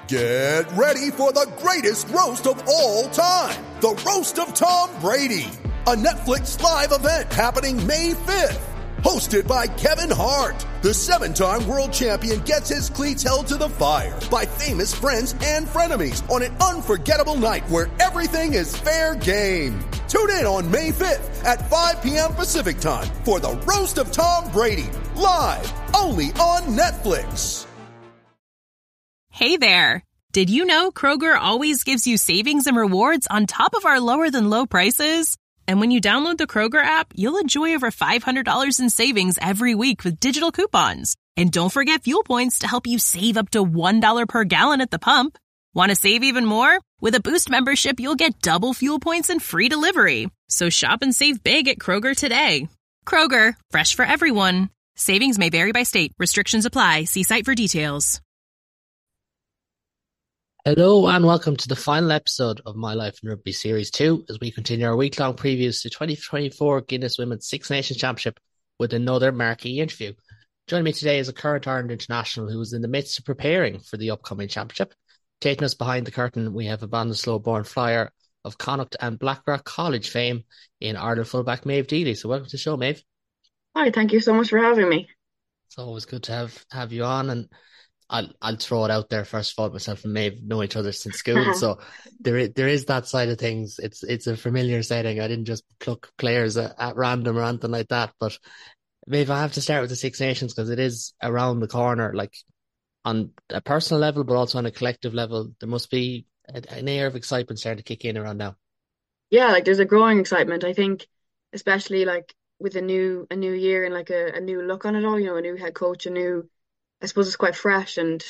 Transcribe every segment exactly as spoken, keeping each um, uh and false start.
Get ready for the greatest roast of all time, the Roast of Tom Brady, a Netflix live event happening May fifth. Hosted by Kevin Hart, the seven-time world champion gets his cleats held to the fire by famous friends and frenemies on an unforgettable night where everything is fair game. Tune in on May fifth at five p.m. Pacific time for the Roast of Tom Brady, live only on Netflix. Hey there. Did you know Kroger always gives you savings and rewards on top of our lower than low prices? And when you download the Kroger app, you'll enjoy over five hundred dollars in savings every week with digital coupons. And don't forget fuel points to help you save up to one dollar per gallon at the pump. Want to save even more? With a Boost membership, you'll get double fuel points and free delivery. So shop and save big at Kroger today. Kroger, fresh for everyone. Savings may vary by state. Restrictions apply. See site for details. Hello and welcome to the final episode of My Life in Rugby Series two as we continue our week-long previews to twenty twenty-four Guinness Women's Six Nations Championship with another marquee interview. Joining me today is a current Ireland international who is in the midst of preparing for the upcoming championship. Taking us behind the curtain, we have a Ballinasloe-born flyer of Connacht and Blackrock College fame in Ireland fullback Maeve Deely. So welcome to the show, Maeve. Hi, thank you so much for having me. It's always good to have, have you on, and I'll I'll throw it out there first of all. Myself and Maeve know each other since school, so there is, there is that side of things. It's it's a familiar setting. I didn't just pluck players at, at random or anything like that. But Maeve, I have to start with the Six Nations because it is around the corner. Like on a personal level, but also on a collective level, there must be an air of excitement starting to kick in around now. Yeah, like there's a growing excitement. I think, especially like with a new a new year and like a, a new look on it all. You know, a new head coach, a new. I suppose it's quite fresh, and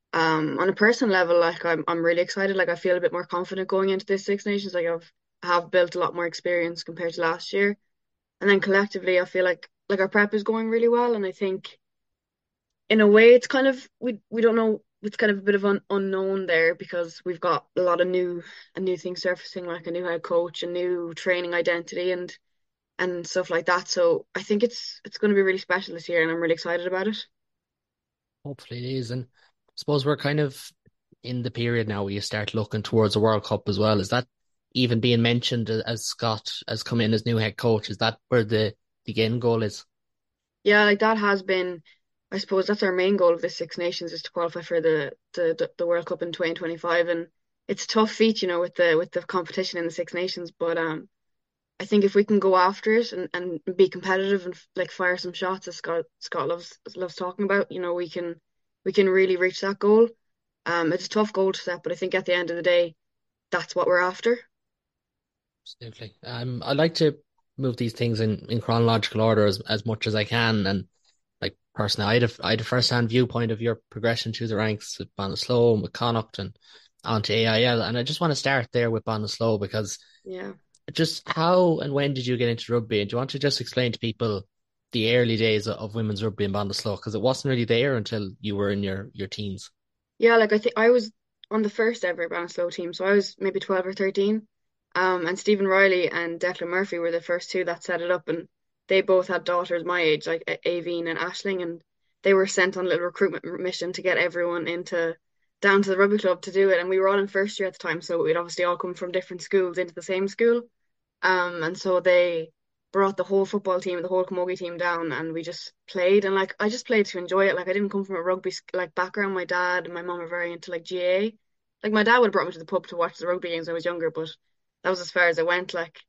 um, on a personal level, like I'm, I'm really excited. Like I feel a bit more confident going into this Six Nations. Like I've, I have built a lot more experience compared to last year, and then collectively, I feel like like our prep is going really well. And I think, in a way, it's kind of we we don't know. It's kind of a bit of an unknown there because we've got a lot of new a new things surfacing, like a new head coach, a new training identity, and and stuff like that. So I think it's it's going to be really special this year, and I'm really excited about it. Hopefully it is. And I suppose we're kind of in the period now where you start looking towards a World Cup as well. Is that even being mentioned as Scott has come in as new head coach? Is that where the, the end goal is? Yeah, like that has been, I suppose that's our main goal of the Six Nations is to qualify for the, the, the World Cup in twenty twenty-five. And it's a tough feat, you know, with the with the competition in the Six Nations. But um, I think if we can go after it and, and be competitive and like fire some shots, as Scott Scott loves loves talking about, you know, we can we can really reach that goal. Um, it's a tough goal to set, but I think at the end of the day, that's what we're after. Absolutely. Um, I like to move these things in, in chronological order as, as much as I can. And like personally, I had a, I had a first-hand viewpoint of your progression through the ranks with Ballinasloe and with Connacht and onto A I L. And I just want to start there with Ballinasloe because yeah. Just how and when did you get into rugby? And do you want to just explain to people the early days of women's rugby in Ballinasloe? Because it wasn't really there until you were in your, your teens. Yeah, like I think I was on the first ever Ballinasloe team. So I was maybe twelve or thirteen. Um, and Stephen Riley and Declan Murphy were the first two that set it up. And they both had daughters my age, like Aveen and Aisling. And they were sent on a little recruitment mission to get everyone into down to the rugby club to do it. And we were all in first year at the time. So we'd obviously all come from different schools into the same school. Um, and so they brought the whole football team, the whole camogie team down, and we just played. And like I just played to enjoy it. Like I didn't come from a rugby like background. My dad and my mum are very into like G A A. Like my dad would have brought me to the pub to watch the rugby games when I was younger, but that was as far as I went. Like,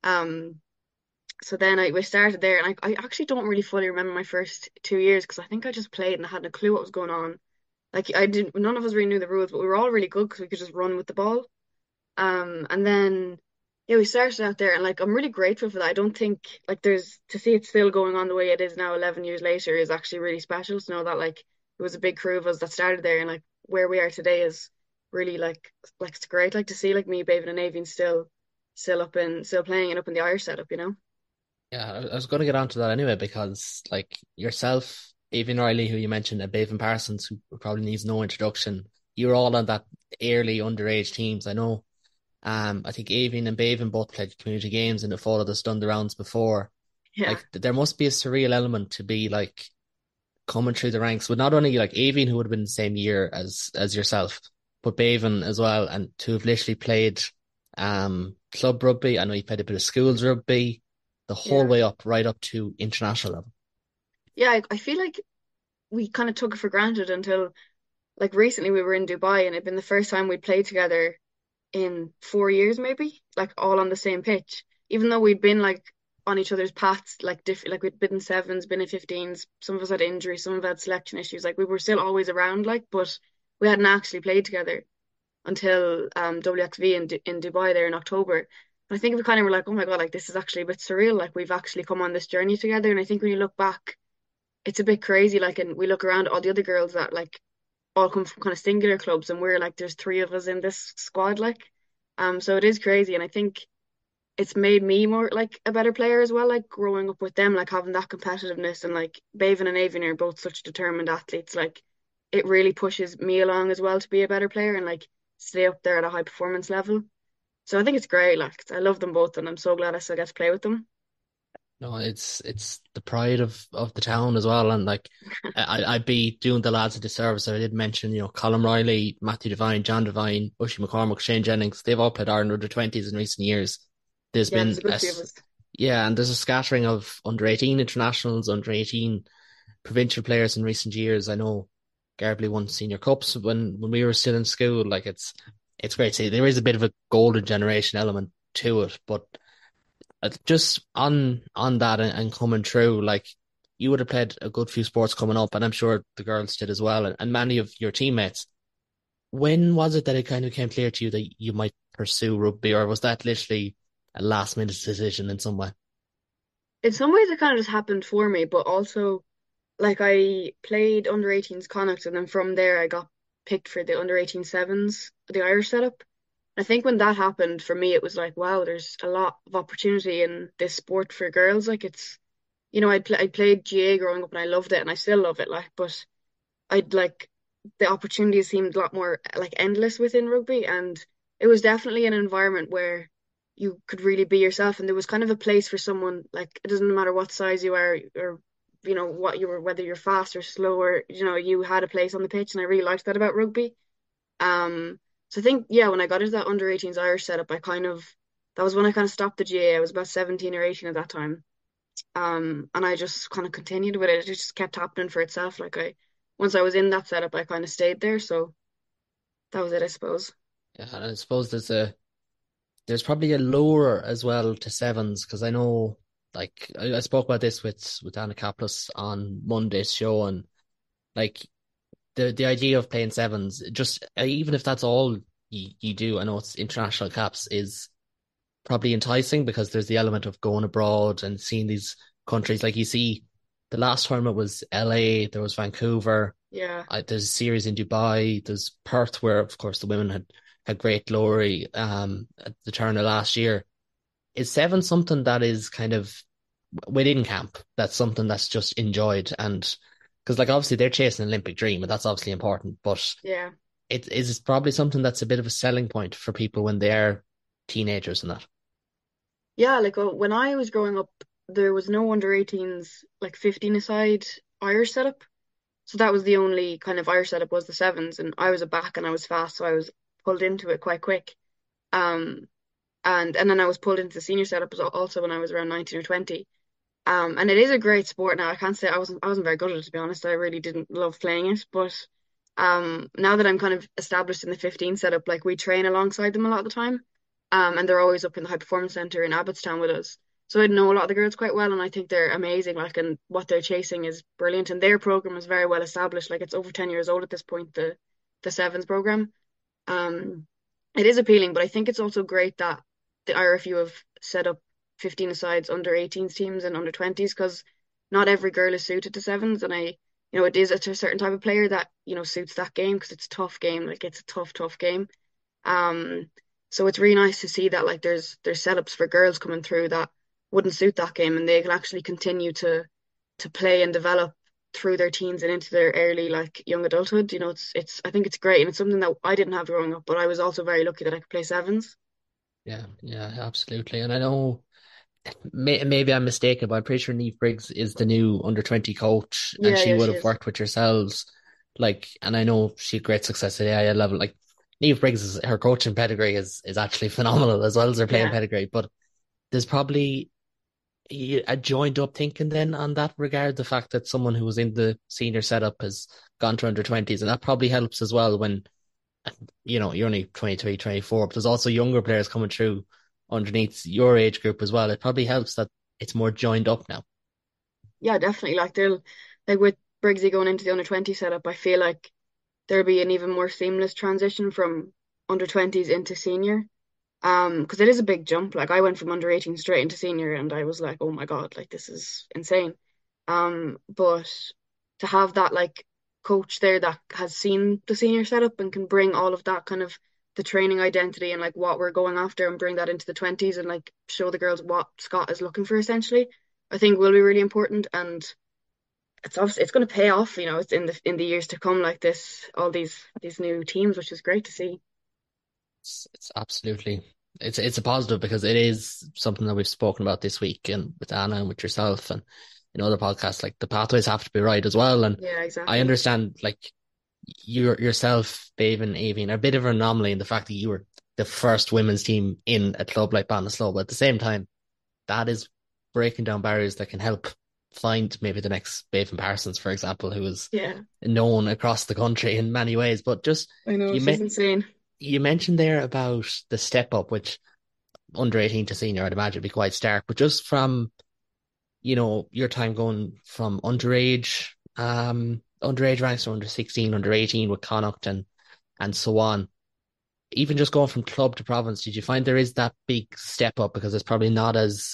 um, so then I we started there, and I I actually don't really fully remember my first two years because I think I just played and I had no clue what was going on. Like I didn't, none of us really knew the rules, but we were all really good because we could just run with the ball. Um, and then. Yeah, we started out there, and like I'm really grateful for that. I don't think like there's to see it still going on the way it is now, eleven years later, is actually really special to know that like it was a big crew of us that started there, and like where we are today is really like like it's great. Like to see like me, Baven, and Aveen still still up in still playing and up in the Irish setup, you know. Yeah, I was going to get onto that anyway because like yourself, Aveen Riley, who you mentioned, and Baven Parsons, who probably needs no introduction, you're all on that early underage teams. I know. Um, I think Aveen and Baven both played community games and the fall of the done the rounds before. Yeah. Like there must be a surreal element to be like coming through the ranks with not only like Aveen, who would have been the same year as as yourself, but Baven as well, and to have literally played um club rugby. I know you played a bit of schools rugby, the whole Yeah. way up, right up to international level. Yeah, I, I feel like we kind of took it for granted until like recently we were in Dubai and it'd been the first time we'd played together in four years maybe, like all on the same pitch. Even though we'd been like on each other's paths, like different, like we'd been in sevens, been in fifteens. Some of us had injuries, some of us had selection issues. Like we were still always around, like, but we hadn't actually played together until um W X V in Du in Dubai there in October. And I think we kind of were like, oh my God, like this is actually a bit surreal. Like we've actually come on this journey together. And I think when you look back, it's a bit crazy. Like, and we look around at all the other girls that like all come from kind of singular clubs, and we're like, there's three of us in this squad, like, um, so it is crazy, and I think it's made me more like a better player as well. Like growing up with them, like having that competitiveness, and like Baven and Avian are both such determined athletes. Like it really pushes me along as well to be a better player and like stay up there at a high performance level. So I think it's great. Like I love them both, and I'm so glad I still get to play with them. No, it's it's the pride of, of the town as well. And like I I'd be doing the lads a disservice if I did mention, you know, Colin Riley, Matthew Devine, John Devine, Bushy McCormick, Shane Jennings, they've all played Ireland under twenties in recent years. There's Yeah, there's been a a good few of s- us. yeah, and there's a scattering of under eighteen internationals, under eighteen provincial players in recent years. I know Garbley won senior cups when, when we were still in school. Like it's it's great to see. There is a bit of a golden generation element to it, but uh, just on on that and, and coming through, like you would have played a good few sports coming up, and I'm sure the girls did as well, and, and many of your teammates. When was it that it kind of came clear to you that you might pursue rugby, or was that literally a last minute decision in some way? In some ways, it kind of just happened for me, but also like I played under eighteens Connacht, and then from there I got picked for the under eighteen sevens, the Irish setup. I think when that happened for me, it was like, wow, there's a lot of opportunity in this sport for girls. Like it's, you know, I pl I played G A A growing up and I loved it and I still love it. Like, but I'd like the opportunities seemed a lot more like endless within rugby, and it was definitely an environment where you could really be yourself, and there was kind of a place for someone. Like it doesn't matter what size you are or you know what you were, whether you're fast or slow, or you know you had a place on the pitch, and I really liked that about rugby. Um, so I think yeah, when I got into that under eighteens Irish setup, I kind of that was when I kind of stopped the G A A. I was about seventeen or eighteen at that time. Um, and I just kind of continued with it. It just kept happening for itself. Like I, once I was in that setup, I kind of stayed there. So that was it, I suppose. Yeah, and I suppose there's a there's probably a lure as well to sevens, because I know, like I, I spoke about this with with Anna Kaplan on Monday's show, and like the the idea of playing sevens, just uh, even if that's all you, you do, I know it's international caps, is probably enticing because there's the element of going abroad and seeing these countries. Like you see, the last tournament was L A, there was Vancouver, Yeah. I, there's a series in Dubai, there's Perth, where of course the women had had great glory um at the turn of last year. Is seven something that is kind of within camp? That's something that's just enjoyed, and because like obviously they're chasing an Olympic dream, and that's obviously important, but Yeah. it is probably something that's a bit of a selling point for people when they're teenagers and that. Yeah. Like uh, when I was growing up, there was no under eighteens, like fifteen aside Irish setup. So that was the only kind of Irish setup was the sevens. And I was a back and I was fast. So I was pulled into it quite quick. Um, and, and then I was pulled into the senior setup as- also when I was around nineteen or twenty. Um, and it is a great sport now. I can't say I wasn't I wasn't very good at it to be honest. I really didn't love playing it, but um, now that I'm kind of established in the fifteen setup, like we train alongside them a lot of the time. Um, and they're always up in the high performance center in Abbottstown with us. So I know a lot of the girls quite well, and I think they're amazing. Like, and what they're chasing is brilliant, and their program is very well established. Like, it's over ten years old at this point, the the sevens program. Um, it is appealing, but I think it's also great that the I R F U have set up fifteen asides under eighteens teams and under twenties, because not every girl is suited to sevens, and I, you know, it is a certain type of player that you know suits that game because it's a tough game. Like it's a tough, tough game. Um, so it's really nice to see that like there's there's setups for girls coming through that wouldn't suit that game, and they can actually continue to to play and develop through their teens and into their early like young adulthood. You know, it's it's I think it's great, and it's something that I didn't have growing up, but I was also very lucky that I could play sevens. Yeah, yeah, absolutely. And I know may, maybe I'm mistaken, but I'm pretty sure Neve Briggs is the new under twenty coach, and Yeah, she yeah, would she have is. worked with yourselves. Like, and I know she had great success at the A I level. Like, Niamh Briggs, is, her coaching pedigree is is actually phenomenal as well as her playing Yeah. pedigree. But there's probably a joined up thinking then on that regard, the fact that someone who was in the senior setup has gone to under twenties, and that probably helps as well when, you know, you're only twenty-three, twenty-four, but there's also younger players coming through underneath your age group as well. It probably helps that it's more joined up now. Yeah, definitely. Like they'll like with Briggsy going into the under twenty setup, I feel like there'll be an even more seamless transition from under twenties into senior. Um, because it is a big jump. Like I went from under eighteen straight into senior and I was like, oh my God, like this is insane. Um, but to have that like coach there that has seen the senior setup and can bring all of that kind of the training identity and like what we're going after and bring that into the twenties and like show the girls what Scott is looking for essentially, I think will be really important. And it's obviously it's going to pay off, you know, it's in the in the years to come like this, all these these new teams, which is great to see. It's, it's absolutely, it's it's a positive because it is something that we've spoken about this week and with Anna and with yourself and in other podcasts. Like the pathways have to be right as well. And Yeah, I exactly. understand, like you yourself, Dave and Aoibhinn, are a bit of an anomaly in the fact that you were the first women's team in a club like Ballinasloe, but at the same time, that is breaking down barriers that can help find maybe the next Bevan Parsons, for example, who is Yeah, known across the country in many ways. But just I know you she's met insane. you mentioned there about the step up, which under eighteen to senior, I'd imagine would be quite stark. But just from, you know, your time going from underage, um, underage ranks to under sixteen, under eighteen with Connacht and, and so on, even just going from club to province, did you find there is that big step up because it's probably not as,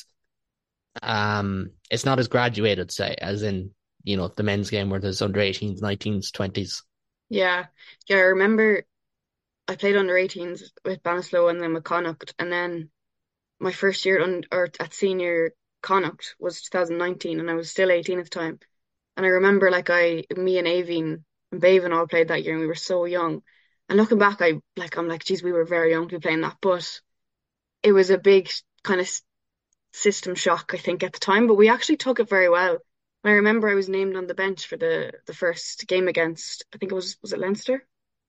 um, it's not as graduated, say, as in, you know, the men's game where there's under eighteens, nineteens, twenties. Yeah, yeah. I remember I played under eighteens with Bannislow and then with Connacht, and then my first year on or at senior Connacht was two thousand nineteen, and I was still eighteen at the time. And I remember like I, me and Aoibhinn and Bevan all played that year, and we were so young. And looking back, I like I'm like, geez, we were very young to be playing that, but it was a big kind of system shock, I think, at the time. But we actually took it very well. I remember I was named on the bench for the the first game against, I think it was was it Leinster,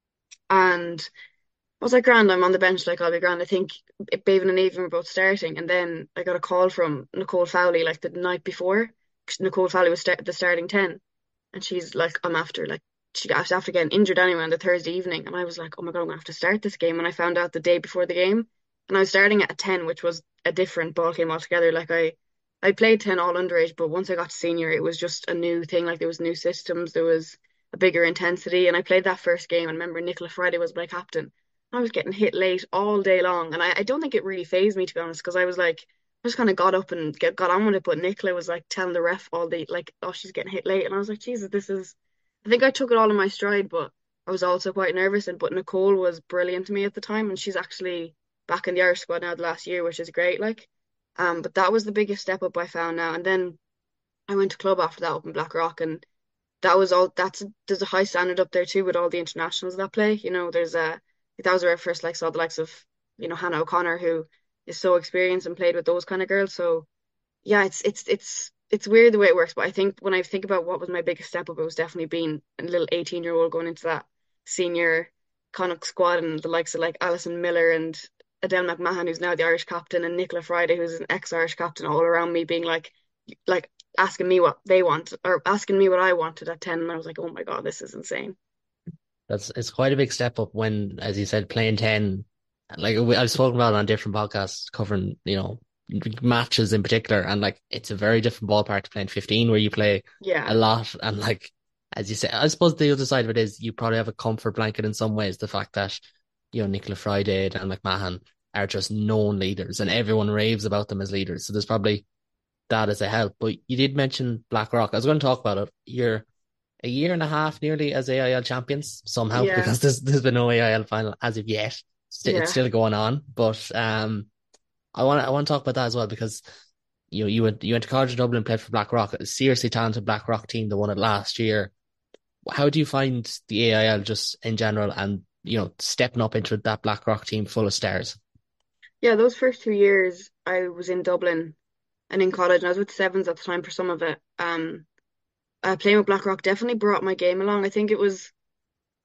and I was like, grand, I'm on the bench, like, I'll be grand. I think Bevan and Aoibhinn were both starting. And then I got a call from Nicole Fowley, like, the night before. 'Cause Nicole Fowley was start the starting ten. And she's like, I'm after, like, she got after getting injured anyway on the Thursday evening. And I was like, oh my God, I'm going to have to start this game. And I found out the day before the game. And I was starting at a ten, which was a different ball game altogether. Like, I, I played ten all underage, but once I got to senior, it was just a new thing. Like, there was new systems, there was a bigger intensity. And I played that first game. And I remember Nicola Friday was my captain. I was getting hit late all day long, and I, I don't think it really fazed me, to be honest, because I was like, I just kind of got up and get, got on with it. But Nicola was like telling the ref all day, like, oh, she's getting hit late, and I was like, Jesus, this is. I think I took it all in my stride, but I was also quite nervous. And but Nicole was brilliant to me at the time, and she's actually back in the Irish squad now the last year, which is great. Like, um, but that was the biggest step up I found now. And then I went to club after that up in Blackrock, and that was all. That's there's a high standard up there too with all the internationals that play. You know, there's a that was where I first like saw the likes of, you know, Hannah O'Connor, who is so experienced and played with those kind of girls. So yeah, it's it's it's it's weird the way it works, but I think when I think about what was my biggest step up, it was definitely being a little eighteen year old going into that senior Connacht squad and the likes of like Alison Miller and Adele McMahon, who's now the Irish captain, and Nicola Friday, who's an ex-Irish captain, all around me being like like asking me what they want or asking me what I wanted at ten. And I was like, oh my God, this is insane. That's it's quite a big step up when, as you said, playing ten. Like we, I've spoken about it on different podcasts covering, you know, matches in particular, and like it's a very different ballpark to playing fifteen, where you play Yeah. a lot, and like as you say, I suppose the other side of it is you probably have a comfort blanket in some ways. The fact that, you know, Nicola Friday and McMahon are just known leaders, and everyone raves about them as leaders. So there's probably that as a help. But you did mention Blackrock. I was going to talk about it. You're a year and a half nearly as A I L champions somehow, Yeah. because there's there's been no A I L final as of yet. St- It's Yeah. still going on, but um, I want I want to talk about that as well because you know you went you went to college in Dublin, played for Blackrock, a seriously talented Blackrock team that won it last year. How do you find the A I L just in general, and you know stepping up into that Blackrock team full of stars? Yeah, those first two years I was in Dublin and in college, and I was with Sevens at the time for some of it. Um, uh, playing with Blackrock definitely brought my game along. I think it was, it was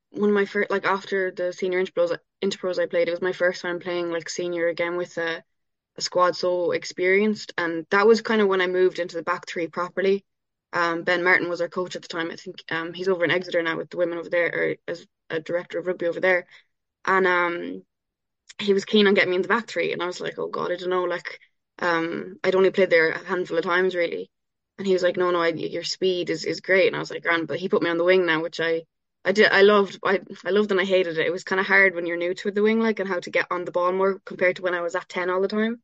one of my first, like after the senior interpros, interpros I played, it was my first time playing like senior again with a, a squad so experienced, and that was kind of when I moved into the back three properly. Um, Ben Martin was our coach at the time. I think um he's over in Exeter now with the women over there, or as a director of rugby over there, and um he was keen on getting me in the back three, and I was like, oh God, I don't know, like um I'd only played there a handful of times really, and he was like, no, no, I, your speed is is great, and I was like, grand, but he put me on the wing now, which I I did, I loved, I I loved and I hated it. It was kind of hard when you're new to the wing, like, and how to get on the ball more compared to when I was at ten all the time.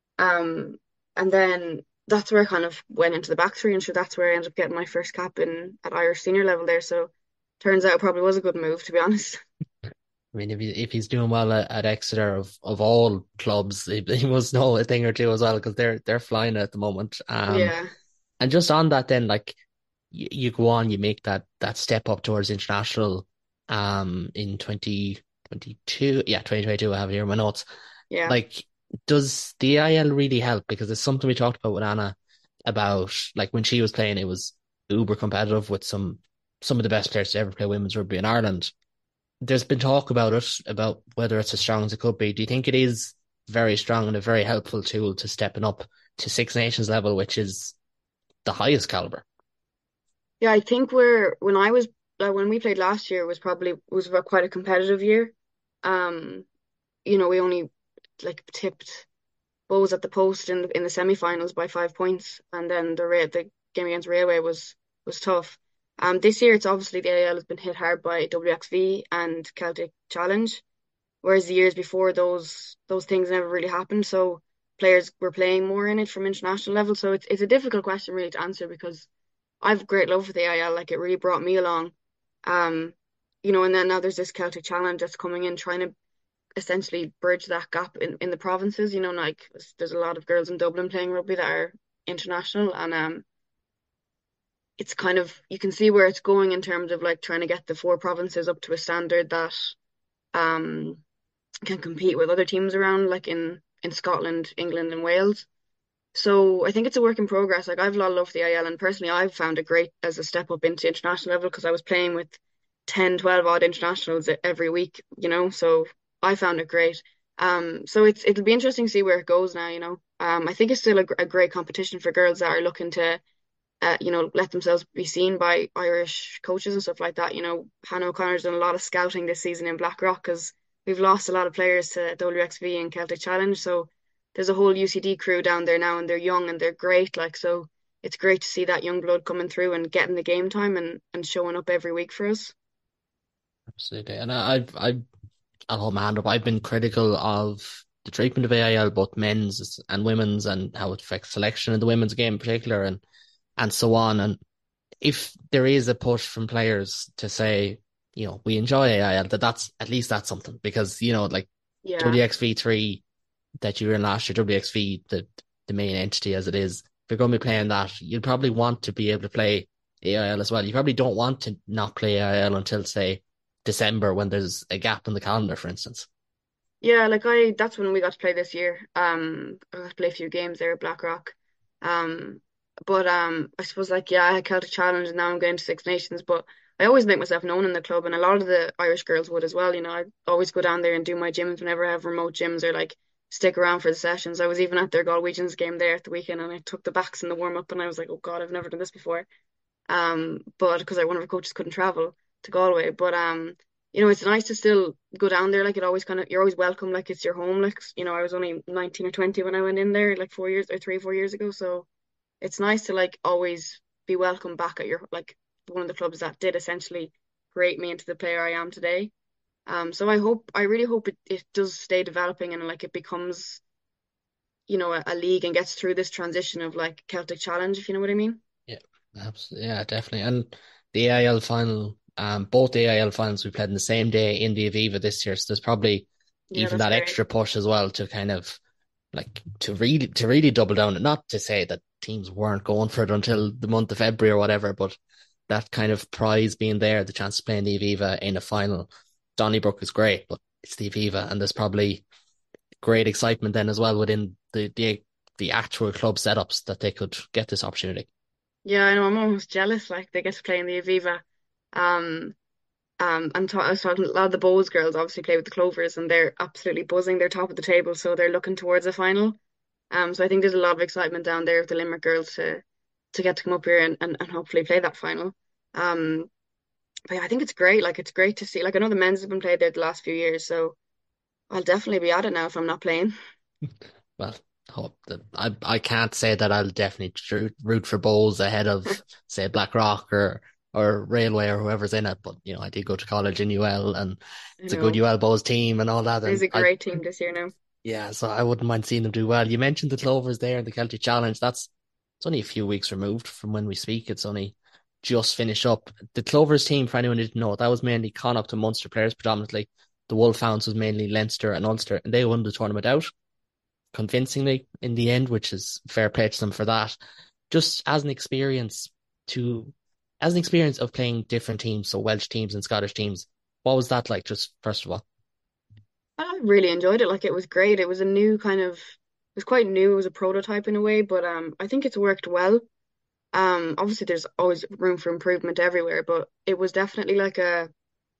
Um, and then that's where I kind of went into the back three, and sure, that's where I ended up getting my first cap in at Irish senior level there. So turns out it probably was a good move, to be honest. I mean, if he, if he's doing well at, at Exeter of, of all clubs, he, he must know a thing or two as well because they're they're flying at the moment. Um, Yeah. and just on that, then like you, you go on, you make that that step up towards international. Um, in twenty twenty-two, yeah, twenty twenty-two. I have it here in my notes. Yeah. Like, does the A I L really help? Because it's something we talked about with Anna about like when she was playing, it was uber competitive with some some of the best players to ever play women's rugby in Ireland. There's been talk about it, about whether it's as strong as it could be. Do you think it is very strong and a very helpful tool to stepping up to Six Nations level, which is the highest caliber? Yeah, I think we're when I was like when we played last year was probably was a- quite a competitive year. Um, you know, we only like tipped Bows at the post in the in the semi-finals by five points, and then the Ra- the game against Railway was was tough. Um, this year it's obviously the A I L has been hit hard by W X V and Celtic Challenge, whereas the years before those those things never really happened. So players were playing more in it from international level. So it's it's a difficult question really to answer because I've great love for the A I L. Like it really brought me along. Um, you know, and then now there's this Celtic Challenge that's coming in, trying to essentially bridge that gap in, in the provinces. You know, like there's, there's a lot of girls in Dublin playing rugby that are international, and um, it's kind of you can see where it's going in terms of like trying to get the four provinces up to a standard that um can compete with other teams around, like in in Scotland, England, and Wales. So I think it's a work in progress. Like I've a lot of love for the I L, and personally I've found it great as a step up into international level because I was playing with ten, twelve odd internationals every week, you know, so I found it great. Um, so it's it'll be interesting to see where it goes now, you know. Um, I think it's still a, a great competition for girls that are looking to, uh, you know, let themselves be seen by Irish coaches and stuff like that. You know, Hannah O'Connor's done a lot of scouting this season in Blackrock because we've lost a lot of players to W X V and Celtic Challenge. So there's a whole U C D crew down there now, and they're young and they're great. Like so, it's great to see that young blood coming through and getting the game time and and showing up every week for us. Absolutely. And I, I've, I've, I'll hold my hand up. I've been critical of the treatment of A I L, both men's and women's, and how it affects selection in the women's game in particular, and and so on. And if there is a push from players to say, you know, we enjoy A I L, that that's at least that's something because you know, like Yeah. W X V three that you were in last year, W X V, the the main entity as it is, if you're going to be playing that, you'd probably want to be able to play A I L as well. You probably don't want to not play A I L until say December when there's a gap in the calendar, for instance. Yeah, like I that's when we got to play this year. Um I got to play a few games there at Blackrock. Um but um I suppose like yeah, I had Celtic Challenge and now I'm going to Six Nations, but I always make myself known in the club and a lot of the Irish girls would as well, you know. I always go down there and do my gyms whenever I have remote gyms or like stick around for the sessions. I was even at their Galwegians game there at the weekend and I took the backs in the warm up and I was like, oh God, I've never done this before. Um, but because one of our coaches couldn't travel to Galway, but um, you know, it's nice to still go down there. Like it always kind of, you're always welcome. Like it's your home. Like you know, I was only nineteen or twenty when I went in there, like four years or three, four years ago. So it's nice to like always be welcome back at your like one of the clubs that did essentially create me into the player I am today. Um, so I hope, I really hope it, it does stay developing and like it becomes, you know, a, a league and gets through this transition of like Celtic Challenge, if you know what I mean. Yeah, absolutely. Yeah, definitely. And the A I L final, um, both the A I L finals we played on the same day in the Aviva this year. So there's probably Yeah, even that's that great. extra push as well to kind of like to really to really double down and not to say that teams weren't going for it until the month of February or whatever, but that kind of prize being there, the chance to play in the Aviva in a final. Donnybrook is great, but it's the Aviva, and there's probably great excitement then as well within the the the actual club setups that they could get this opportunity. Yeah, I know. I'm almost jealous. Like they get to play in the Aviva. Um, Um, and ta I was talking, a lot of the Bows girls obviously play with the Clovers, and they're absolutely buzzing. They're top of the table, so they're looking towards a final. Um, so I think there's a lot of excitement down there with the Limerick girls to to get to come up here and, and, and hopefully play that final. Um, but yeah, I think it's great. Like it's great to see. Like I know the men's have been played there the last few years, so I'll definitely be at it now if I'm not playing. Well, hope that I I can't say that I'll definitely root, root for Bowls ahead of say Blackrock or or Railway or whoever's in it. But you know, I did go to college in U L, and I it's a good know. U L Bowls team and all that. There's And a I great team this year now. yeah, so I wouldn't mind seeing them do well. You mentioned the Clovers there in the Celtic Challenge. That's it's only a few weeks removed from when we speak. It's only just finished up. The Clovers team, for anyone who didn't know, that was mainly Connacht and Munster players predominantly. The Wolfhounds was mainly Leinster and Ulster, and they won the tournament out convincingly in the end, which is fair play to them for that. Just as an experience to, as an experience of playing different teams, so Welsh teams and Scottish teams, what was that like? Just first of all, I really enjoyed it. Like it was great. It was a new kind of, it was quite new. It was a prototype in a way, but um, I think it's worked well. Um, obviously there's always room for improvement everywhere, but it was definitely like a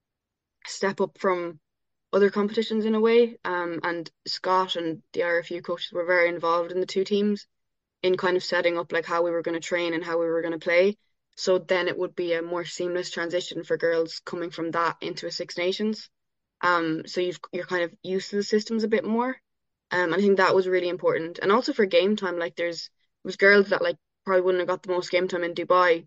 step up from other competitions in a way. Um, and Scott and the R F U coaches were very involved in the two teams in kind of setting up like how we were going to train and how we were going to play. So then it would be a more seamless transition for girls coming from that into a Six Nations. Um, so you've you're kind of used to the systems a bit more. Um, I think that was really important. And also for game time, like there's was girls that like probably wouldn't have got the most game time in Dubai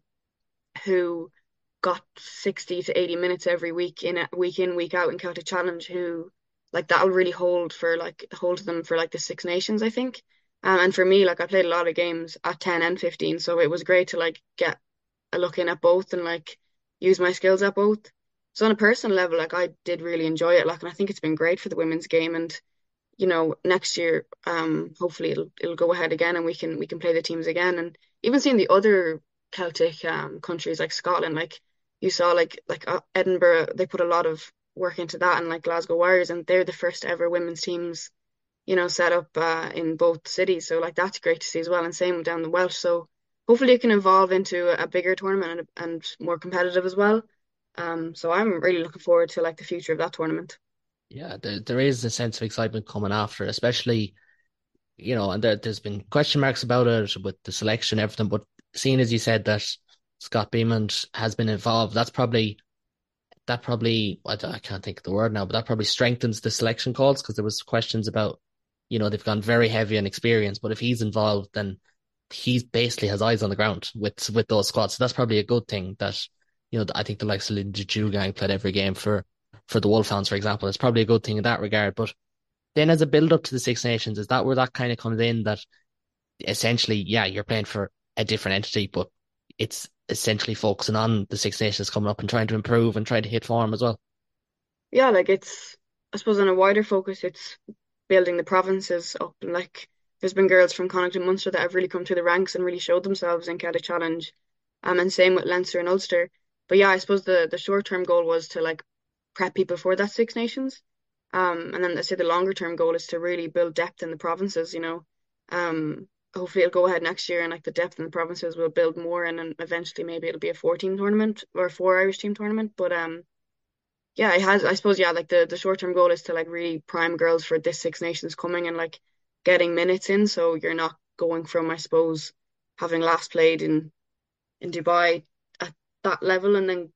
who got sixty to eighty minutes every week in a, week in, week out in Celtic Challenge who like that'll really hold for like hold them for like the Six Nations, I think. Um, and for me, like I played a lot of games at ten and fifteen, so it was great to like get a look in at both and like use my skills at both. So on a personal level, like I did really enjoy it, like, and I think it's been great for the women's game. And you know, next year, um, hopefully it'll it'll go ahead again, and we can we can play the teams again. And even seeing the other Celtic um countries like Scotland, like you saw, like like uh, Edinburgh, they put a lot of work into that, and like Glasgow Warriors, and they're the first ever women's teams, you know, set up uh, in both cities. So like that's great to see as well. And same down the Welsh. So hopefully it can evolve into a bigger tournament and, and more competitive as well. Um, so I'm really looking forward to like the future of that tournament. yeah, there there is a sense of excitement coming after, it, especially you know, and there, there's been question marks about it with the selection, everything. But seeing as you said that Scott Beamond has been involved, that's probably that probably I, don't- I can't think of the word now, but that probably strengthens the selection calls because there was questions about, you know, they've gone very heavy on experience, but if he's involved, then he's basically has eyes on the ground with with those squads. So that's probably a good thing that, you know, I think the likes of Linda Jugang played every game for for the Wolfhounds, for example. It's probably a good thing in that regard. But then as a build up to the Six Nations, is that where that kind of comes in that essentially, yeah, you're playing for a different entity, but it's essentially focusing on the Six Nations coming up and trying to improve and trying to hit form as well. Yeah, like it's, I suppose on a wider focus, it's building the provinces up. And like there's been girls from Connacht and Munster that have really come through the ranks and really showed themselves in Celtic Challenge. Um, and same with Leinster and Ulster. But yeah, I suppose the the short term goal was to like prep people for that Six Nations. Um, and then I say the longer term goal is to really build depth in the provinces, you know. Um, hopefully it'll go ahead next year and like the depth in the provinces will build more, and then eventually maybe it'll be a four team tournament or a four Irish team tournament. But um yeah, it has, I suppose, yeah, like the, the short term goal is to like really prime girls for this Six Nations coming and like getting minutes in. So you're not going from, I suppose, having last played in, in Dubai at that level and then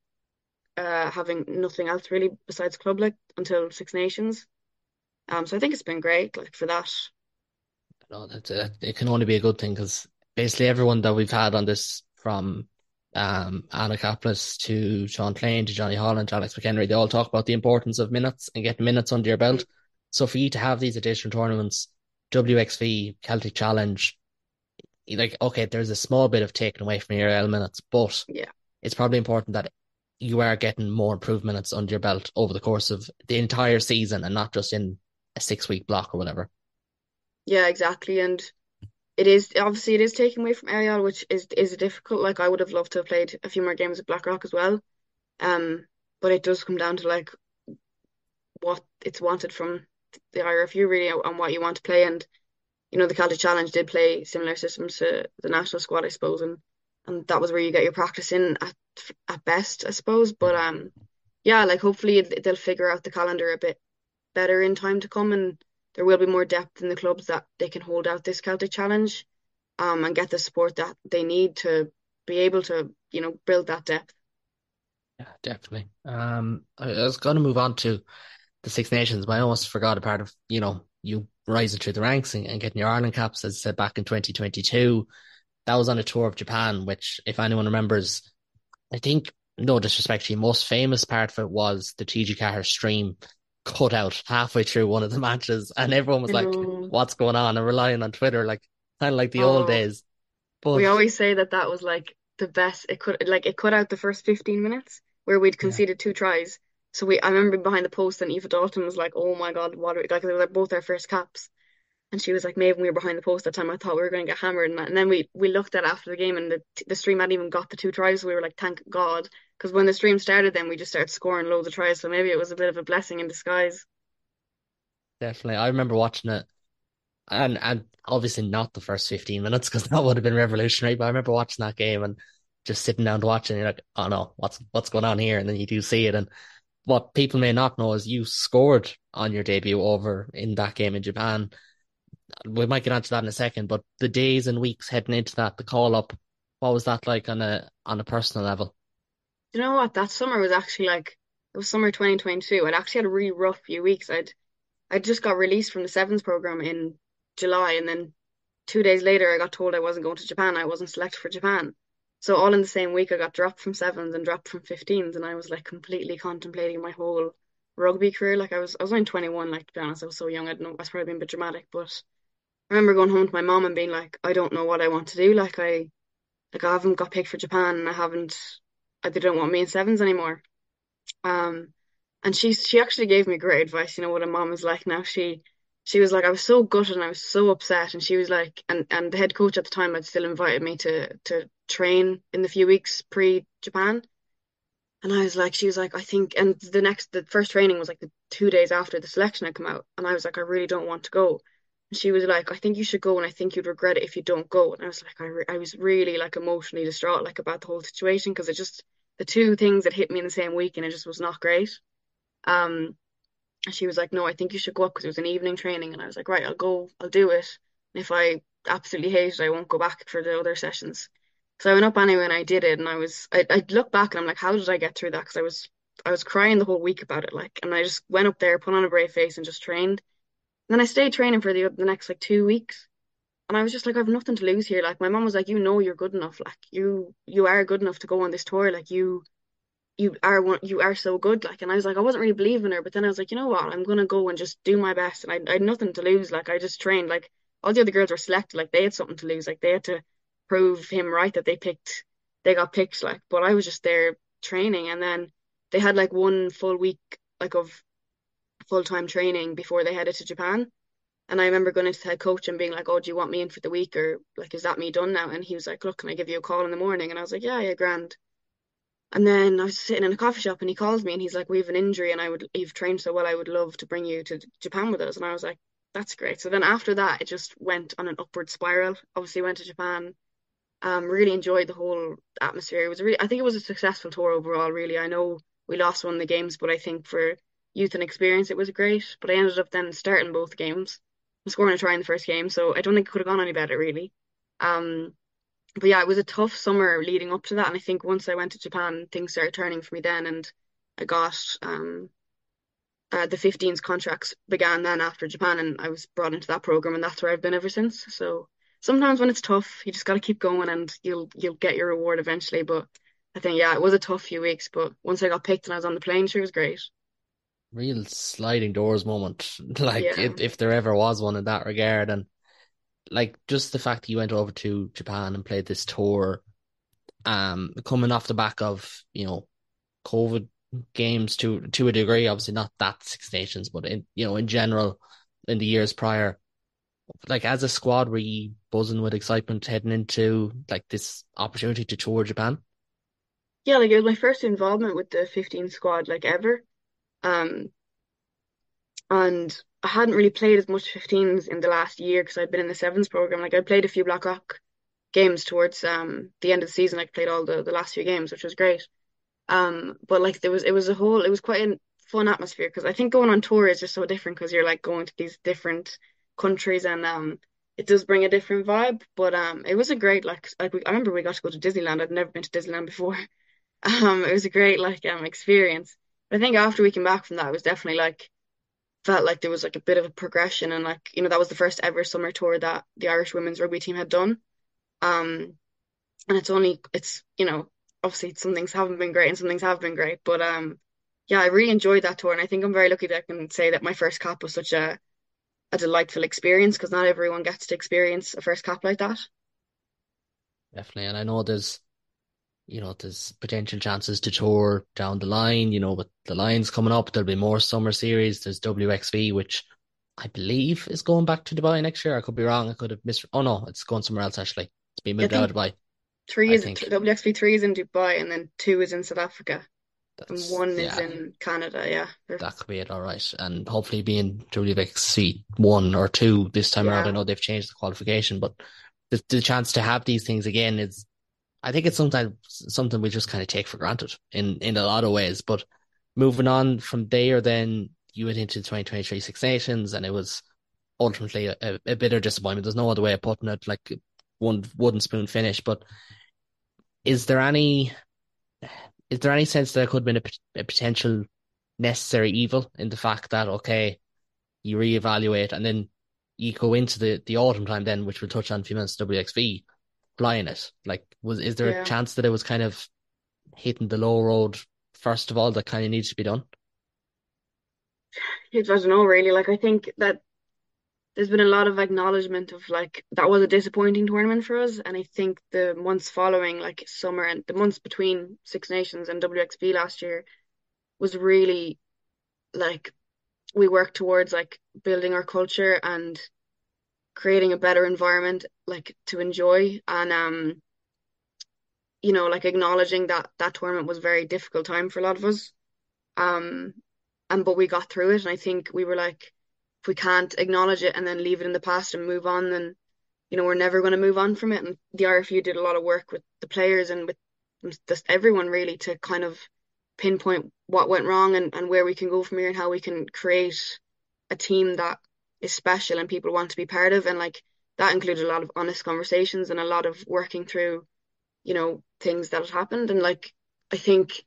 uh having nothing else really besides club like until Six Nations. Um, so I think it's been great, like for that. No, that's a, it can only be a good thing because basically everyone that we've had on this from um, Anna Kaplis to Sean Plain to Johnny Holland to Alex McHenry, they all talk about the importance of minutes and getting minutes under your belt. So for you to have these additional tournaments, W X V, Celtic Challenge, like, okay, there's a small bit of taken away from your L minutes, but Yeah. it's probably important that you are getting more improved minutes under your belt over the course of the entire season and not just in a six week block or whatever. Yeah, exactly. And it is obviously it is taken away from Ariel, which is is difficult. Like I would have loved to have played a few more games at Blackrock as well. Um, but it does come down to like what it's wanted from the I R F U really and what you want to play. And you know, the Celtic Challenge did play similar systems to the national squad, I suppose, and and that was where you get your practice in at at best, I suppose. But um, yeah, like hopefully they'll figure out the calendar a bit better in time to come, and there will be more depth in the clubs that they can hold out this Celtic Challenge, um, and get the support that they need to be able to, you know, build that depth. Yeah, definitely. Um, I, I was going to move on to the Six Nations, but I almost forgot a part of, you know, you rising through the ranks and, and getting your Ireland caps, as I said, back in twenty twenty-two. That was on a tour of Japan, which, if anyone remembers, I think, no disrespect to you, most famous part of it was the T G Ceathair stream cut out halfway through one of the matches, and everyone was You like, know, what's going on? And relying on Twitter, like, kind of like the old oh, days. But we always say that that was like the best. It could like it cut out the first fifteen minutes where we'd yeah, conceded two tries. So we, I remember behind the post, and Eva Dalton was like, "Oh my God, what are we-" like they were like both our first caps." And she was like, "Maybe we were behind the post that time. I thought we were going to get hammered." And, that. And then we we looked at it after the game, and the the stream hadn't even got the two tries. So we were like, "Thank God," because when the stream started, then we just started scoring loads of tries. So maybe it was a bit of a blessing in disguise. definitely. I remember watching it, and and obviously not the first fifteen minutes because that would have been revolutionary. But I remember watching that game and just sitting down to watch it, and you're like, oh no, what's what's going on here? And then you do see it. And what people may not know is you scored on your debut over in that game in Japan. We might get onto that in a second, but the days and weeks heading into that, the call up, what was that like on a on a personal level? You know what? That summer was actually like it was summer twenty twenty-two. I'd actually had a really rough few weeks. I'd I just got released from the sevens program in July, and then two days later, I got told I wasn't going to Japan. I wasn't selected for Japan. So all in the same week, I got dropped from sevens and dropped from fifteens, and I was like completely contemplating my whole rugby career. Like I was, I was only twenty-one. Like to be honest, I was so young. I don't know. I was probably being a bit dramatic, but I remember going home to my mom and being like, I don't know what I want to do. Like I, like I haven't got picked for Japan, and I haven't. I, they don't want me in sevens anymore. Um, and she she actually gave me great advice. You know what a mom is like now. She she was like, I was so gutted and I was so upset. And she was like, and and the head coach at the time had still invited me to to train in the few weeks pre Japan. And I was like, she was like, I think, and the next, the first training was like the two days after the selection had come out. And I was like, I really don't want to go. And she was like, I think you should go, and I think you'd regret it if you don't go. And I was like, I, re I was really like emotionally distraught, like about the whole situation, because it just, the two things that hit me in the same week, and it just was not great. Um, and she was like, no, I think you should go up because it was an evening training. And I was like, right, I'll go, I'll do it. And if I absolutely hate it, I won't go back for the other sessions. So I went up anyway and I did it. And I was, I, I look back and I'm like, how did I get through that? Because I was, I was crying the whole week about it. Like, and I just went up there, put on a brave face and just trained. And then I stayed training for the, the next like two weeks. And I was just like, I have nothing to lose here. Like my mom was like, you know, you're good enough. Like you, you are good enough to go on this tour. Like you, you are one, you are so good. Like, and I was like, I wasn't really believing her, but then I was like, you know what? I'm gonna go and just do my best. And I, I had nothing to lose. Like, I just trained. Like, all the other girls were selected. Like, they had something to lose. Like, they had to prove him right that they picked, they got picked. Like, but I was just there training, and then they had like one full week like of full time training before they headed to Japan. And I remember going into the head coach and being like, "Oh, do you want me in for the week, or like, is that me done now?" And he was like, "Look, can I give you a call in the morning?" And I was like, "Yeah, yeah, grand." And then I was sitting in a coffee shop and he calls me and he's like, we have an injury and I would, you've trained so well, I would love to bring you to Japan with us. And I was like, that's great. So then after that, it just went on an upward spiral. Obviously went to Japan, um, really enjoyed the whole atmosphere. It was really, I think it was a successful tour overall, really. I know we lost one of the games, but I think for youth and experience, it was great. But I ended up then starting both games and scoring a try in the first game. So I don't think it could have gone any better, really. Um, but yeah, it was a tough summer leading up to that. And I think once I went to Japan, things started turning for me then. And I got um, uh, the fifteens contracts began then after Japan. And I was brought into that program. And that's where I've been ever since. So sometimes when it's tough, you just got to keep going and you'll you'll get your reward eventually. But I think, yeah, it was a tough few weeks. But once I got picked and I was on the plane, sure, it was great. Real sliding doors moment, like Yeah. if if there ever was one in that regard. And like just the fact that you went over to Japan and played this tour, um, coming off the back of, you know, COVID games to to a degree, obviously not that Six Nations, but in, you know, in general, in the years prior, like as a squad, were you buzzing with excitement heading into like this opportunity to tour Japan? Yeah, like it was my first involvement with the fifteen squad, like ever. Um, and I hadn't really played as much fifteens in the last year because I'd been in the sevens program. Like I played a few Blackrock games towards um the end of the season. Like played all the, the last few games, which was great. Um, but like there was it was a whole it was quite a fun atmosphere because I think going on tour is just so different because you're like going to these different countries and um it does bring a different vibe. But um it was a great like like we, I remember we got to go to Disneyland. I'd never been to Disneyland before. Um, it was a great like um experience. But I think after we came back from that, it was definitely like felt like there was like a bit of a progression and like you know that was the first ever summer tour that the Irish women's rugby team had done. Um, and it's only it's you know obviously some things haven't been great and some things have been great, but um yeah, I really enjoyed that tour and I think I'm very lucky that I can say that my first cap was such a a delightful experience because not everyone gets to experience a first cap like that. Definitely. And I know there's, you know, there's potential chances to tour down the line, you know, with the Lions coming up, there'll be more summer series. There's W X V, which I believe is going back to Dubai next year. I could be wrong. I could have missed. Oh no, it's going somewhere else actually. It's been I moved out think of Dubai, three I is think. W X V three is in Dubai and then two is in South Africa and That's, one is yeah, in Canada. Yeah, that could be it. All right. And hopefully being W X V one or two this time around. I yeah, know they've changed the qualification, but the, the chance to have these things again is, I think it's sometimes something we just kind of take for granted in, in a lot of ways. But moving on from there, then you went into the twenty twenty-three Six Nations, and it was ultimately a, a bitter disappointment. There's no other way of putting it, like one wooden spoon finish. But is there any is there any sense that there could have been a, a potential necessary evil in the fact that, okay, you reevaluate and then you go into the, the autumn time then, which we'll touch on in a few minutes, W X V, flying it? Like, was is there a yeah. chance that it was kind of hitting the low road first of all that kind of needs to be done? I don't know really. Like I think that there's been a lot of acknowledgement of like that was a disappointing tournament for us, and I think the months following, like summer and the months between Six Nations and W X V last year, was really like we worked towards like building our culture and creating a better environment like to enjoy and um you know like acknowledging that that tournament was a very difficult time for a lot of us um and but we got through it and I think we were like if we can't acknowledge it and then leave it in the past and move on then you know we're never going to move on from it and the R F U did a lot of work with the players and with just everyone really to kind of pinpoint what went wrong and, and where we can go from here and how we can create a team that is special and people want to be part of and like that included a lot of honest conversations and a lot of working through you know things that had happened and like I think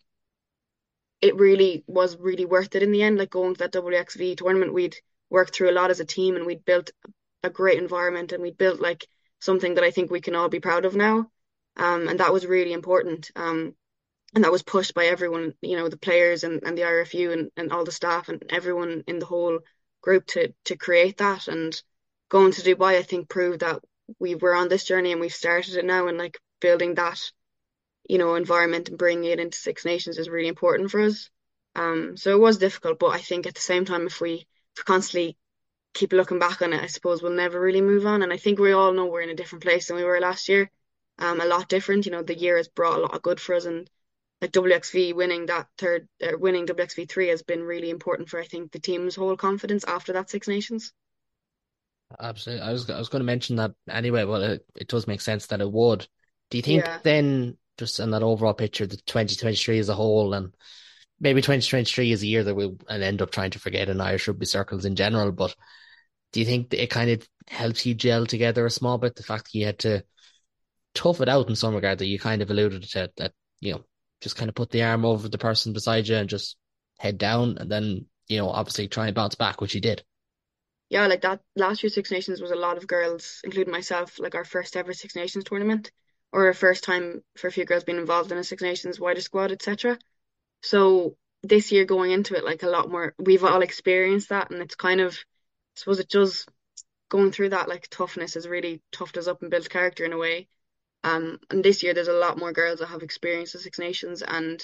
it really was really worth it in the end like going to that W X V tournament we'd worked through a lot as a team and we'd built a great environment and we'd built like something that I think we can all be proud of now um and that was really important um and that was pushed by everyone, you know, the players and, and the R F U and, and all the staff and everyone in the whole group to to create that. And going to Dubai, I think, proved that we were on this journey and we've started it now. And like building that, you know, environment and bringing it into Six Nations is really important for us. Um, so it was difficult, but I think at the same time, if we, if we constantly keep looking back on it, I suppose we'll never really move on. And I think we all know we're in a different place than we were last year. Um, a lot different. You know, the year has brought a lot of good for us and like W X V winning that third, uh, winning W X V three has been really important for I think the team's whole confidence after that Six Nations. Absolutely. I was I was going to mention that anyway. Well, it, it does make sense that it would. Do you think Yeah, then, just in that overall picture, the twenty twenty-three as a whole, and maybe twenty twenty-three is a year that we'll end up trying to forget in Irish rugby circles in general, but do you think that it kind of helps you gel together a small bit? The fact that you had to tough it out in some regard that you kind of alluded to, that, you know, just kind of put the arm over the person beside you and just head down and then, you know, obviously try and bounce back, which you did. yeah, like that last year's Six Nations was a lot of girls, including myself, like our first ever Six Nations tournament, or our first time for a few girls being involved in a Six Nations wider squad, et cetera. So this year going into it, like a lot more, we've all experienced that, and it's kind of, I suppose it does going through that like toughness has really toughed us up and built character in a way. Um, and this year there's a lot more girls that have experienced the Six Nations and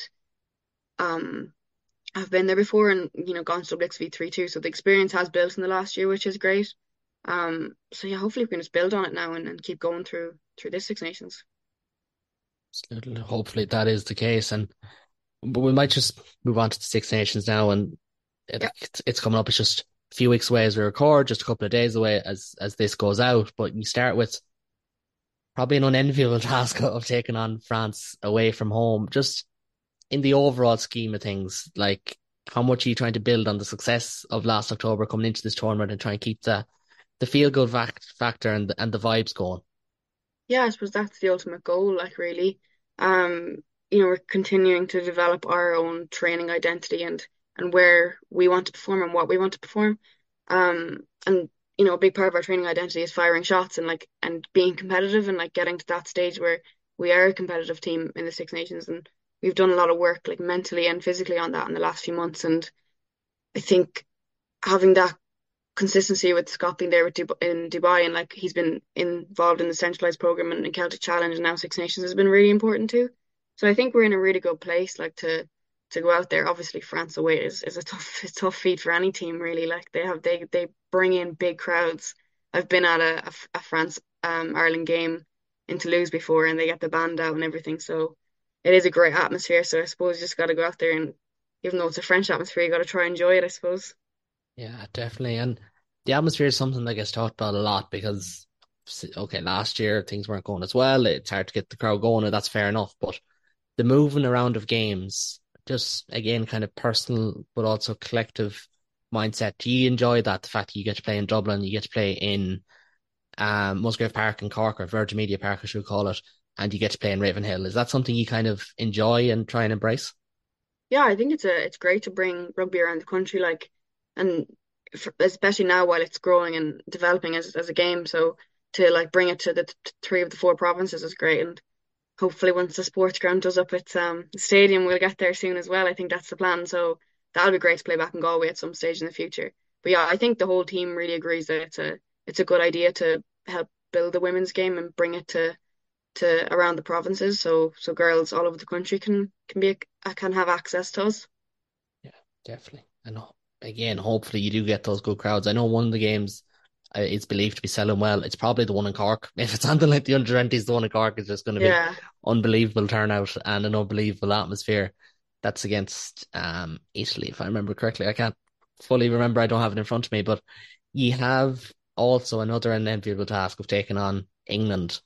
um have been there before and you know gone to W X V three too. So the experience has built in the last year, which is great. Um, so yeah, hopefully we can just build on it now and, and keep going through through this Six Nations. Absolutely. Hopefully that is the case. And but we might just move on to the Six Nations now, and it, Yeah, it's, it's coming up. It's just a few weeks away as we record, just a couple of days away as as this goes out. But you start with probably an unenviable task of taking on France away from home. Just in the overall scheme of things, like how much are you trying to build on the success of last October coming into this tournament and try and keep the the feel good factor and the, and the vibes going? Yeah, I suppose that's the ultimate goal, like really. Um, you know, we're continuing to develop our own training identity and and where we want to perform and what we want to perform. Um, and you know, a big part of our training identity is firing shots and like and being competitive and like getting to that stage where we are a competitive team in the Six Nations, and we've done a lot of work like mentally and physically on that in the last few months. And I think having that consistency with Scott being there with Dub in Dubai, and like he's been involved in the centralized program and in Celtic Challenge and now Six Nations has been really important too. So I think we're in a really good place, like to to go out there. Obviously, France away is, is a tough a tough feat for any team, really. Like they have they they bring in big crowds. I've been at a, a, a France um Ireland game in Toulouse before, and they get the band out and everything. So it is a great atmosphere. So I suppose you just got to go out there, and even though it's a French atmosphere, you got to try and enjoy it, I suppose. Yeah, definitely. And the atmosphere is something that gets talked about a lot because, okay, last year things weren't going as well. It's hard to get the crowd going, and that's fair enough. But the moving around of games, just again, kind of personal, but also collective mindset. Do you enjoy that? The fact that you get to play in Dublin, you get to play in um, Musgrave Park in Cork, or Virgin Media Park, I should call it, and you get to play in Ravenhill. Is that something you kind of enjoy and try and embrace? Yeah, I think it's a it's great to bring rugby around the country, like, and for, especially now while it's growing and developing as as a game. So to like bring it to the t three of the four provinces is great, and hopefully once the sports ground does up its um stadium, we'll get there soon as well. I think that's the plan. So that'll be great to play back in Galway at some stage in the future. But yeah, I think the whole team really agrees that it's a it's a good idea to help build the women's game and bring it to to around the provinces, so so girls all over the country can can be can have access to us. Yeah, definitely. And ho- again, hopefully you do get those good crowds. I know one of the games uh, is believed to be selling well. It's probably the one in Cork. If it's something like the under twenties, the one in Cork is just going to be Yeah, unbelievable turnout and an unbelievable atmosphere. That's against um Italy, if I remember correctly. I can't fully remember. I don't have it in front of me, but you have also another unenviable task of taking on England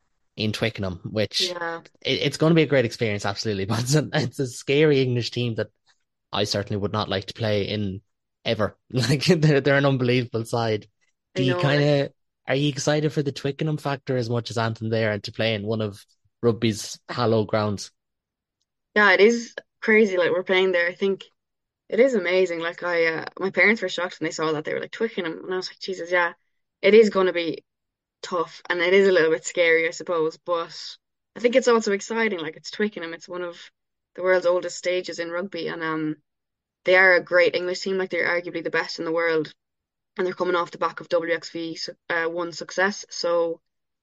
in Twickenham, which yeah, it, it's going to be a great experience, absolutely. But it's a, it's a scary English team that I certainly would not like to play in ever. Like they're they're an unbelievable side. Do I you know. kind Like, of are you excited for the Twickenham factor as much as Anthem there and to play in one of rugby's hallowed grounds? yeah, it is crazy. Like we're playing there. I think it is amazing. Like I, uh, my parents were shocked when they saw that. They were like Twickenham, and I was like, Jesus, yeah, it is going to be tough, and it is a little bit scary, I suppose. But I think it's also exciting. Like it's Twickenham. It's one of the world's oldest stages in rugby, and um, they are a great English team. Like they're arguably the best in the world, and they're coming off the back of W X V uh, one success. So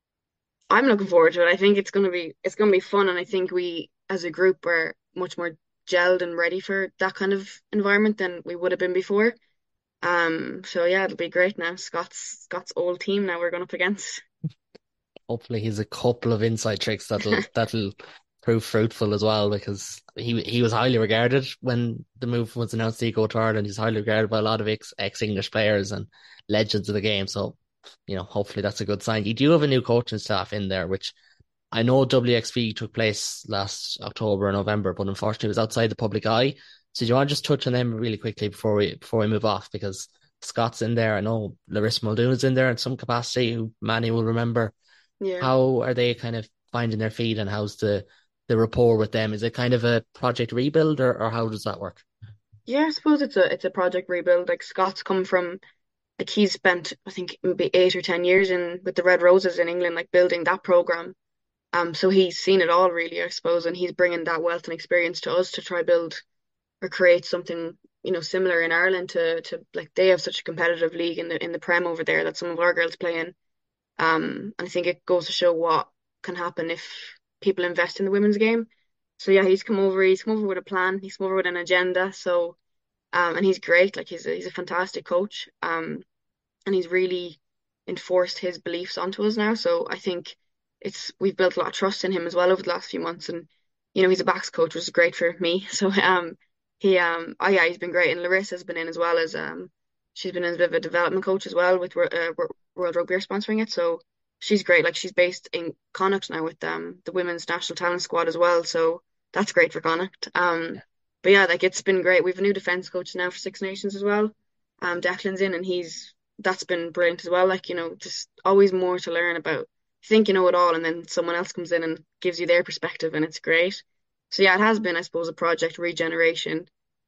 I'm looking forward to it. I think it's gonna be it's gonna be fun, and I think we as a group are much more gelled and ready for that kind of environment than we would have been before. Um, so yeah, it'll be great now. Scott's Scott's old team now we're going up against. Hopefully he's a couple of inside tricks that'll that'll prove fruitful as well, because he he was highly regarded when the move was announced to go to Ireland. He's highly regarded by a lot of ex ex English players and legends of the game. So, you know, hopefully that's a good sign. You do have a new coaching staff in there, which I know W X V took place last October and November, but unfortunately it was outside the public eye. So do you want to just touch on them really quickly before we before we move off? Because Scott's in there. I know Larissa Muldoon is in there in some capacity, who Manny will remember. Yeah. How are they kind of finding their feet, and how's the the rapport with them? Is it kind of a project rebuild, or, or how does that work? Yeah, I suppose it's a it's a project rebuild. Like Scott's come from like he's spent I think maybe eight or ten years in with the Red Roses in England, like building that program. Um, so he's seen it all really, I suppose, and he's bringing that wealth and experience to us to try build or create something, you know, similar in Ireland to to like they have such a competitive league in the in the Prem over there that some of our girls play in. Um, and I think it goes to show what can happen if people invest in the women's game. So yeah, he's come over. He's come over with a plan. He's come over with an agenda. So um, and he's great. Like he's a, he's a fantastic coach. Um, and he's really enforced his beliefs onto us now. So I think it's we've built a lot of trust in him as well over the last few months. And you know, he's a backs coach, which is great for me. So um, he um, oh yeah, he's been great. And Larissa's been in as well as um, she's been in as a bit of a development coach as well with uh, World Rugby are sponsoring it. So she's great. Like she's based in Connacht now with um the women's national talent squad as well. So that's great for Connacht. Um, but yeah, like it's been great. We've a new defence coach now for Six Nations as well. Um, Declan's in, and he's that's been brilliant as well. Like, you know, just always more to learn about. You think you know it all, and then someone else comes in and gives you their perspective, and it's great. So yeah, it has been, I suppose, a project regeneration.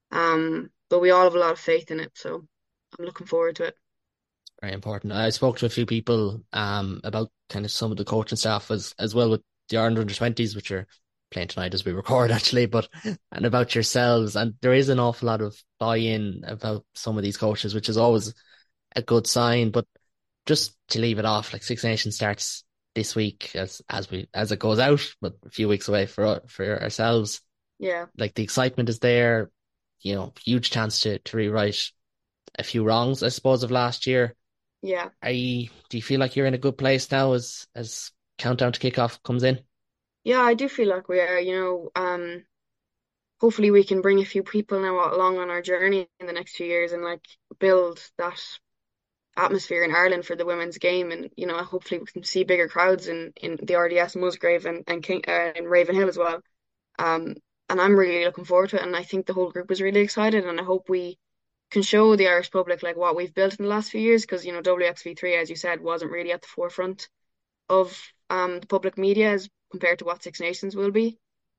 Um, but we all have a lot of faith in it, so I'm looking forward to it. Very important. I spoke to a few people um about kind of some of the coaching staff as as well with the Ireland under twenties, which are playing tonight as we record actually, but and about yourselves. And there is an awful lot of buy-in about some of these coaches, which is always a good sign. But just to leave it off, like Six Nations starts this week as as we as it goes out, but a few weeks away for for ourselves. Yeah. Like the excitement is there, you know, huge chance to to rewrite a few wrongs, I suppose, of last year. Yeah. Are you, do you feel like you're in a good place now as as countdown to kickoff comes in? Yeah, I do feel like we are, you know, um, hopefully we can bring a few people now along on our journey in the next few years and like build that atmosphere in Ireland for the women's game. And, you know, hopefully we can see bigger crowds in, in the R D S Musgrave and, and King uh, in Ravenhill as well. Um, and I'm really looking forward to it. And I think the whole group is really excited, and I hope we can show the Irish public like what we've built in the last few years, because, you know, W X V three, as you said, wasn't really at the forefront of um the public media as compared to what Six Nations will be.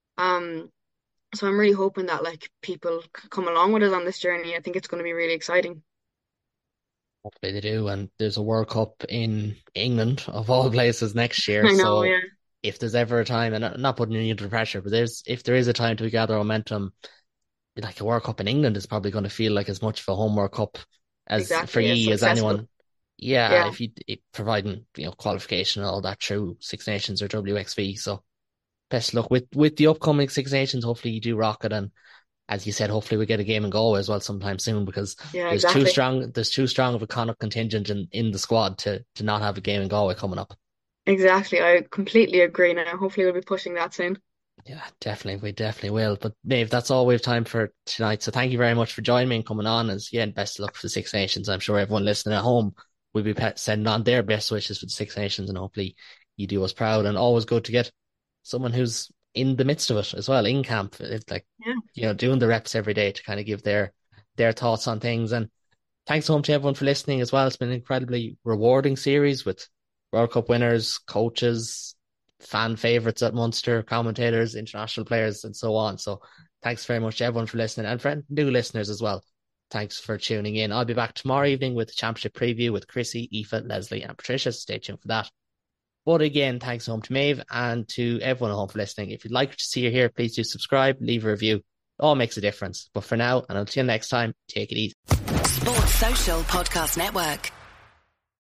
Um, so I'm really hoping that like people c- come along with us on this journey. I think it's going to be really exciting. Hopefully they do. And there's a World Cup in England, of all places, next year. I know, So yeah. if there's ever a time, and I'm not putting you under pressure, but there's if there is a time to gather momentum, like a World Cup in England is probably going to feel like as much of a home World Cup as for Exactly, yeah, ye as successful. anyone. Yeah, Yeah, if you it, providing you know qualification and all that through Six Nations or W X V. So best of luck with with the upcoming Six Nations. Hopefully you do rock it, and as you said, hopefully we get a game in Galway as well sometime soon, because yeah, there's too exactly. strong there's too strong of a Connacht contingent in, in the squad to to not have a game in Galway coming up. Exactly. I completely agree now. Hopefully we'll be pushing that soon. Yeah, definitely. We definitely will. But Dave, that's all we have time for tonight. So thank you very much for joining me and coming on. As yeah, and best of luck for the Six Nations. I'm sure everyone listening at home will be pe- sending on their best wishes for the Six Nations, and hopefully you do us proud. And always good to get someone who's in the midst of it as well, in camp. It's like, Yeah. you know, doing the reps every day to kind of give their their thoughts on things. And thanks home to everyone for listening as well. It's been an incredibly rewarding series with World Cup winners, coaches, fan favourites at Munster, commentators, international players, and so on. So thanks very much to everyone for listening, and for new listeners as well. Thanks for tuning in. I'll be back tomorrow evening with the championship preview with Chrissy, Aoife, Leslie, and Patricia. Stay tuned for that. But again, thanks home to Maeve and to everyone at home for listening. If you'd like to see you here, please do subscribe, leave a review. It all makes a difference. But for now, and until next time, take it easy. Sports Social Podcast Network.